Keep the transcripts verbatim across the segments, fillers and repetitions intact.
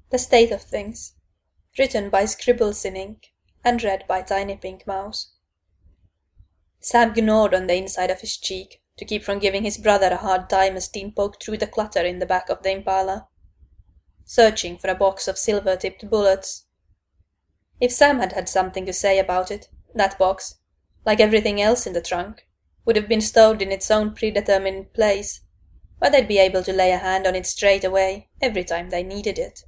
The State of Things, written by Scribbles in ink and read by Tiny Pink Mouse. Sam gnawed on the inside of his cheek to keep from giving his brother a hard time as Dean poked through the clutter in the back of the Impala, searching for a box of silver-tipped bullets. If Sam had had something to say about it, that box, like everything else in the trunk, would have been stowed in its own predetermined place, where they'd be able to lay a hand on it straight away every time they needed it.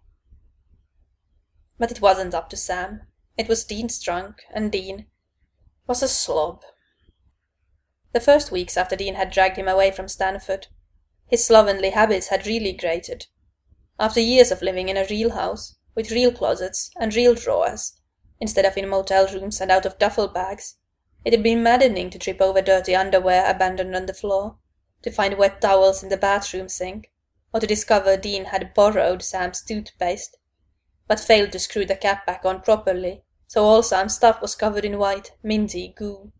But it wasn't up to Sam. It was Dean's trunk, and Dean was a slob. The first weeks after Dean had dragged him away from Stanford, his slovenly habits had really grated. After years of living in a real house, with real closets and real drawers, instead of in motel rooms and out of duffel bags, it had been maddening to trip over dirty underwear abandoned on the floor, to find wet towels in the bathroom sink, or to discover Dean had borrowed Sam's toothpaste, but failed to screw the cap back on properly, so all Sam's stuff was covered in white, minty goo.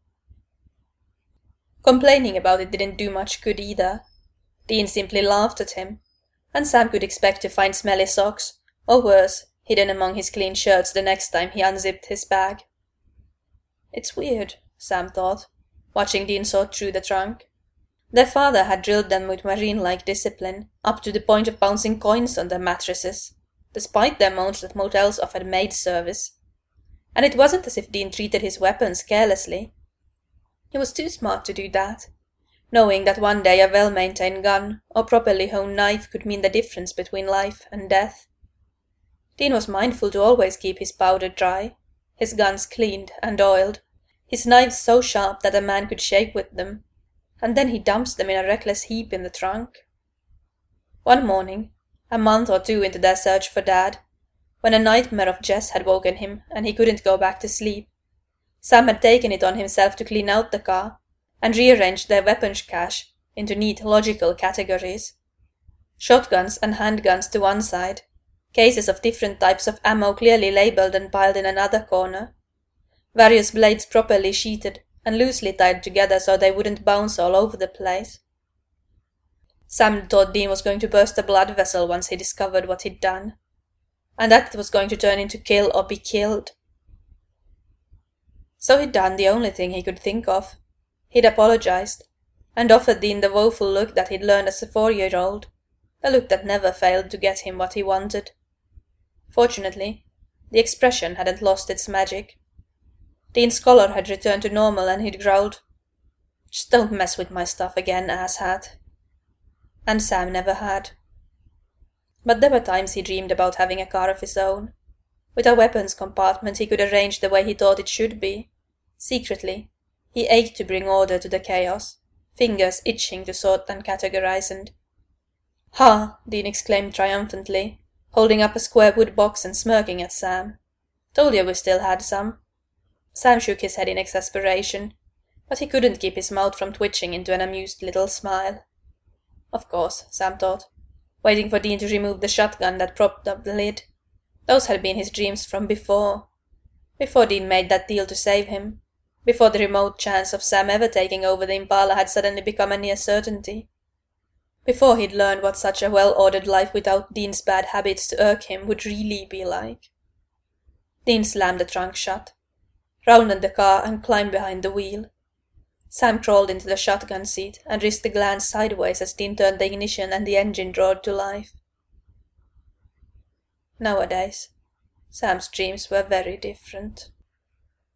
Complaining about it didn't do much good either. Dean simply laughed at him, and Sam could expect to find smelly socks, or worse, hidden among his clean shirts the next time he unzipped his bag. It's weird, Sam thought, watching Dean sort through the trunk. Their father had drilled them with marine-like discipline, up to the point of bouncing coins on their mattresses, despite their moans that motels offered maid service. And it wasn't as if Dean treated his weapons carelessly. He was too smart to do that, knowing that one day a well-maintained gun or properly honed knife could mean the difference between life and death. Dean was mindful to always keep his powder dry, his guns cleaned and oiled, his knives so sharp that a man could shave with them, and then he dumps them in a reckless heap in the trunk. One morning, a month or two into their search for Dad, when a nightmare of Jess had woken him and he couldn't go back to sleep, Sam had taken it on himself to clean out the car and rearrange their weapons cache into neat, logical categories. Shotguns and handguns to one side, cases of different types of ammo clearly labelled and piled in another corner, various blades properly sheeted and loosely tied together so they wouldn't bounce all over the place. Sam thought Dean was going to burst a blood vessel once he discovered what he'd done, and that it was going to turn into kill or be killed. So he'd done the only thing he could think of. He'd apologized, and offered Dean the woeful look that he'd learned as a four-year-old, a look that never failed to get him what he wanted. Fortunately, the expression hadn't lost its magic. Dean's collar had returned to normal and he'd growled, "Just don't mess with my stuff again, asshat." And Sam never had. But there were times he dreamed about having a car of his own, with a weapons compartment he could arrange the way he thought it should be. Secretly, he ached to bring order to the chaos, fingers itching to sort and categorize and— "Ha!" Dean exclaimed triumphantly, holding up a square wood box and smirking at Sam. "Told you we still had some." Sam shook his head in exasperation, but he couldn't keep his mouth from twitching into an amused little smile. Of course, Sam thought, waiting for Dean to remove the shotgun that propped up the lid. Those had been his dreams from before. Before Dean made that deal to save him. Before the remote chance of Sam ever taking over the Impala had suddenly become a near certainty. Before he'd learned what such a well-ordered life without Dean's bad habits to irk him would really be like. Dean slammed the trunk shut, rounded the car and climbed behind the wheel. Sam crawled into the shotgun seat and risked a glance sideways as Dean turned the ignition and the engine roared to life. Nowadays, Sam's dreams were very different.